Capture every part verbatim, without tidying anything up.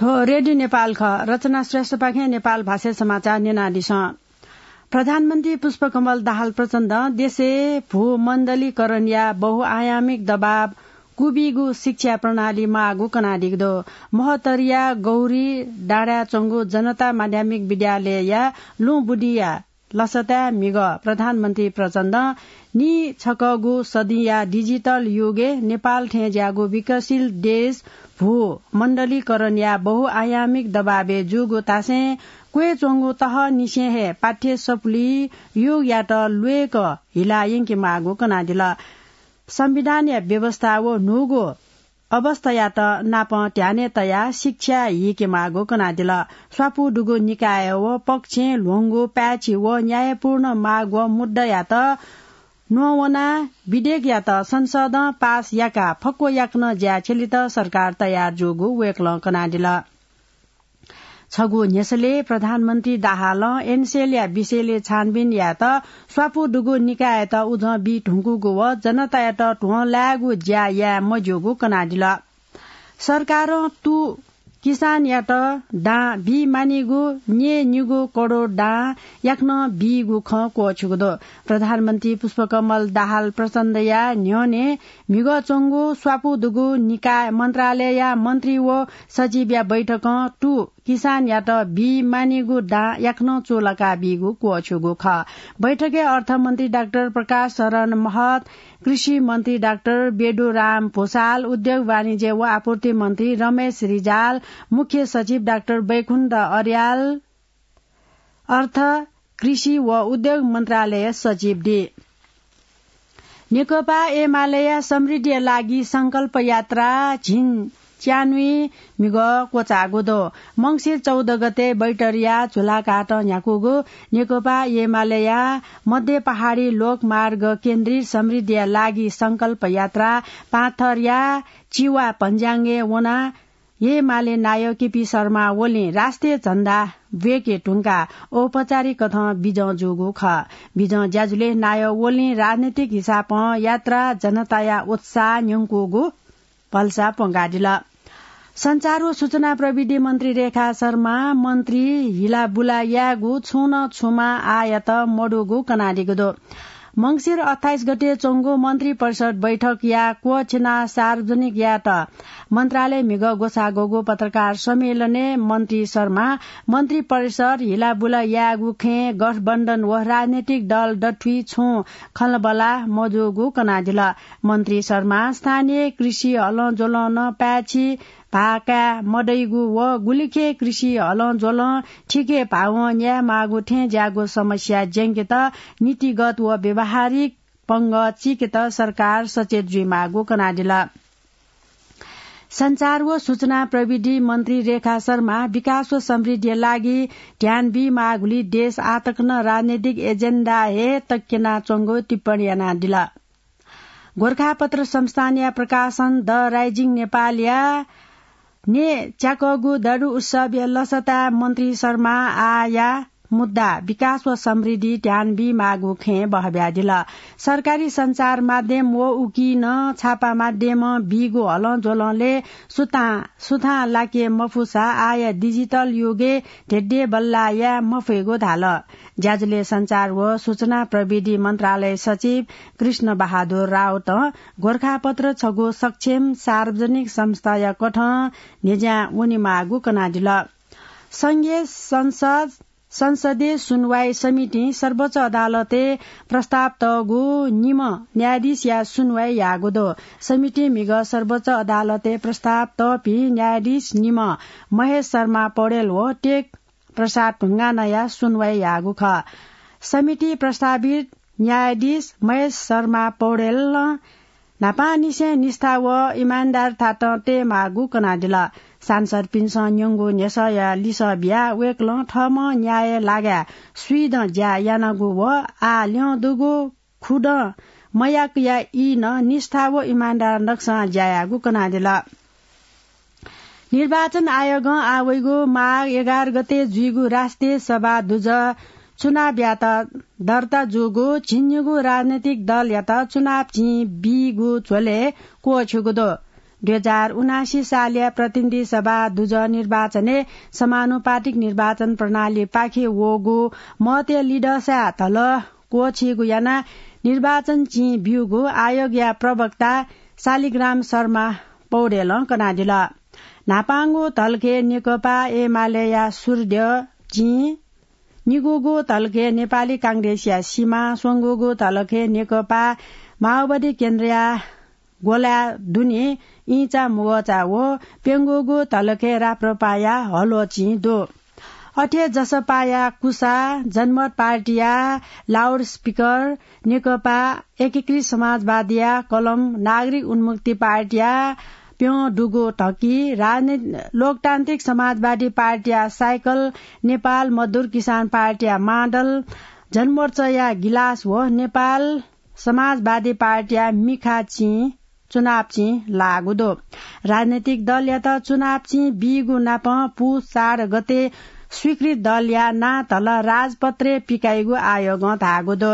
ठो रेडियो नेपाल ख रचना श्रेष्ठ पाखे नेपाल भाषा समाचार नेनादिस प्रधानमन्त्री पुष्पकमल दाहाल प्रचण्ड देशे भूमण्डलीकरण या बहुआयामिक दबाव कुबिगु शिक्षा प्रणाली मागु कनाडिगदो महतरिया गौरी डाँडा चंगु जनता माध्यमिक विद्यालय या लुबुडिया लसता मिग प्रधानमन्त्री प्रचण्ड नि छकगु सदिया डिजिटल युगे नेपाल ठेज्यागु विकसित देश भू मण्डलीकरण या बहुआयामिक दबावे जुगु तासे क्वे चोंगु तह निसे हे पाठ्य सपुली युग या त लुएक हिलायिङ के मागु कनादिला संविधान या व्यवस्था वो नुगो अवस्था या त नाप ट्याने तया शिक्षा हि के मागो कनादिला स्वापु डुगु निकाय वो पक्षे लोंगो प्याची वो न्यायपूर्ण माग वो मुद्दा या त नोवना विधेयक या त संसद पास याका फक्को याक्न ज्या छेलित सरकार तयार जोगु वेक्ल कनादिला छगु न्यसले प्रधानमन्त्री दाहाल एनसेल या विषयले छानबिन या त स्वापु डुगु निकाय त उझ बि ढुङ्गुगु व जनता या त ढुँ लागु ज्या या मजोगु कनादिला सरकार तु किसान या त डा बि मानिगु nye निगु करोड डा याक्न बिगु ख को छुगदो प्रधानमन्त्री पुष्पकमल दाहाल प्रचण्ड या न्योने मिग चंगु स्वापु दुगु निकाय मन्त्रालय या मन्त्री वो सचिव या बैठक टु किसान या त बि मानिगु डा याक्न चोलका बिगु को छुगु ख बैठके अर्थमन्त्री डाक्टर प्रकाश शरण महत कृषि मन्त्री डाक्टर बेडुराम भोसाल उद्योग वाणिज्य व आपूर्ति मन्त्री रमेश रिजाल मुख्य सचिव डाक्टर बैकुण्ठ अर्याल अर्थ कृषि व उद्योग मन्त्रालय सचिव डी नेकपा एमाले समृद्धि लागि संकल्प यात्रा झिन च्यानुई मिग कोचागोदो मंगिर चौध गते बैटरिया झुलाकाट न्याकुगो नेकपा एमालेया मध्य पहाड़ी लोक मार्ग केन्द्रित समृद्धि लागि संकल्प यात्रा पाथरिया चिवा पञ्जाङ्गे वना एमाले नायक केपी शर्मा ओली राष्ट्रिय झण्डा वेके टुङ्का औपचारिक कथ बिजौ जोगो ख बिजौ ज्याजुले नायक ओली राजनीतिक हिसाब यात्रा जनताया उत्साह न्युङकोगो पल्सा पंगाडिला संचार व सूचना प्रविधि मन्त्री रेखा शर्मा मन्त्री हिला बुलायागु छुन छुमा आयत मडुगु कनाडिगदो मंगिर अट्ठाइस गते चंगो मन्त्री परिषद बैठक या कोछना सार्वजनिक या त मन्त्रालय मिग गोसागोगो पत्रकार सम्मेलने मन्त्री शर्मा मन्त्री परिषद हिला बुला यागु खे गठबन्धन व राजनीतिक दल डठुई छु खलबला मजोगु कनादिला मन्त्री शर्मा स्थानीय कृषि हल जोलन प्याची भाका मडैगु व गुलिखे कृषि हल जोल ठिके भाव न्या मागु ठे ज्यागो समस्या जेंकेत नीतिगत व व्यवहारिक पंग चिकेत सरकार सचेत जुई मागु कनादिला संचार व सूचना प्रविधि मन्त्री रेखा शर्मा विकास व समृद्धि लागि ध्यान बि मागुली देश आतक्न राजनीतिक एजेन्डा हे तक्केना चंगो टिप्पणी दिला गोरखापत्र संस्थान या प्रकाशन द राइजिङ नेपाल या ने च्याकगु दरु उत्सव या लसता मन्त्री शर्मा आया मुद्दा विकास व समृद्धि ध्यान बि मागु खे बहब्यादिला सरकारी संचार माध्यम वो उकिन छापा माध्यम बिगो हल जोलले सुता सुथा लाके मफुसा आया डिजिटल युगे ढेड्डे बल्ला या मफेगो धाल ज्याजुले संचार व सूचना प्रविधि मन्त्रालय सचिव कृष्ण बहादुर राउत गोरखापत्र छगो सक्षम सार्वजनिक संस्था या कठ नेजा उनी मागु कनादिला संघीय संसद संसदीय सुनवाई समिति सर्वोच्च अदालते प्रस्ताव तगु निम न्यायाधीश या सुनवाई यागुदो समिति मिग सर्वोच्च अदालते प्रस्ताव तपी न्यायाधीश निम महेश शर्मा पौडेल हो टेक प्रसाद ढुङ्गा नयाँ सुनवाई यागु ख समिति प्रस्तावित न्यायाधीश महेश शर्मा पौडेल नापानिसे निष्ठा व इमानदार थाट टे मागु कनादिला सांसद पिन्स न्युङ्गो नेस या लिस बिया वेक्ल ठम न्याय लाग्या सुइद ज्या यानगु व आ ल्यो दुगु खुड मयाक या इ न निष्ठा व इमानदार नक्सा ज्यायागु कनादिला निर्वाचन आयोग आवैगो माघ एघार गते जुइगु राष्ट्रिय सभा दुज चुनाव यात दर्ता जुगु छिन्युगु राजनीतिक दल यात चुनाव छि बिगु छोले को छुगुदो दुई हजार उनासी सालिया प्रतिनिधि सभा दुज निर्वाचने समानुपातिक निर्वाचन प्रणाली पाखे वोगु मते लिडसा तल कोछिगु याना निर्वाचन ची बिउगु आयोग या प्रवक्ता शालिग्राम शर्मा पौडेल कनादिल नापाङ्गो तल्के नेकपा एमाले या सूर्य ची निगुगु तल्के नेपाली कांग्रेस या सीमा सोङ्गुगु तल्के नेकपा माओवादी केन्द्रीय गोला दुनी इचा मुगचा वो पेंगुगु तल्के राप्रपाया हलो ची दो अठे जसपाया कुसा जनमत पार्टिया लाउड स्पीकर नेकपा एकीकृत समाजवादिया कलम नागरिक उन्मुक्ति पार्टिया प्यो डुगो टकी राजनीतिक लोकतान्त्रिक समाजवादी पार्टिया साइकल नेपाल मजदुर किसान पार्टिया माडल जनमोर्चा या गिलास हो नेपाल समाजवादी पार्टिया मिखा ची चुनाव ची लागु दो राजनीतिक दल या त चुनाव ची बिगु नाप पुस चार गते स्वीकृत दल या ना तल राजपत्रे पिकाइगु आयोग धागु दो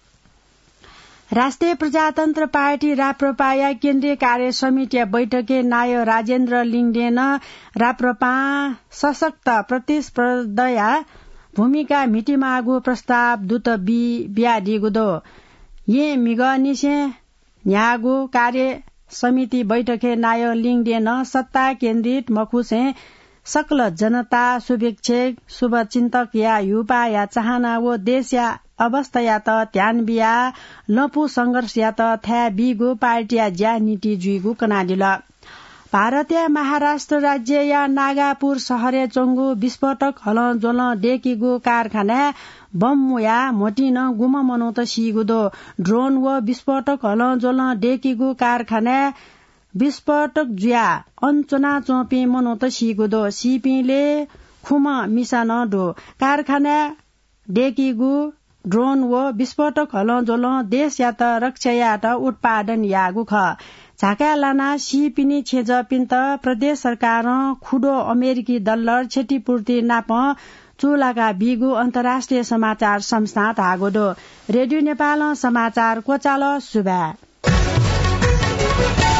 राष्ट्रिय प्रजातन्त्र पार्टी राप्रपाया केन्द्रीय कार्य समिति बैठके नाय राजेन्द्र लिङदेन राप्रपा सशक्त प्रतिस्पर्धा भूमिका मिटिमागु प्रस्ताव दूत बी ब्याडिगुदो ये मिग निसे न्यागु कार्य समिति बैठके नाय लिङदेन सत्ता केन्द्रित मखुसे सकल जनता शुभेच्छक शुभचिन्तक या युपा या चाहना वो देश या अवस्था या त ध्यान बिया लपु संघर्ष या त थ्या बिगु पार्टिया ज्या नीति जुइगु कनादिल भारतीय महाराष्ट्र राज्य या नागापुर शहरे चोंगु विस्फोटक हल जोल डेकीगु कारखाना बम या मोटिन गुम मनाउत सिगुदो ड्रोन व विस्फोटक हल जोल डेकीगु कारखाना विस्फोटक जुया अञ्चना चोपी मनाउत सिगुदो सिपीले खुम मिसान डो कारखाना डेकीगु ड्रोन व विस्फोटक हलजोल देश या त रक्षा या त उत्पादन यागु ख झाका लाना सिपिनी छेज पिन्त प्रदेश सरकार खुडो अमेरिकी डलर क्षतिपूर्ति नाप चुलाका बिगु अन्तर्राष्ट्रिय समाचार संस्था धागोदो रेडियो नेपाल समाचार कोचाल सुबा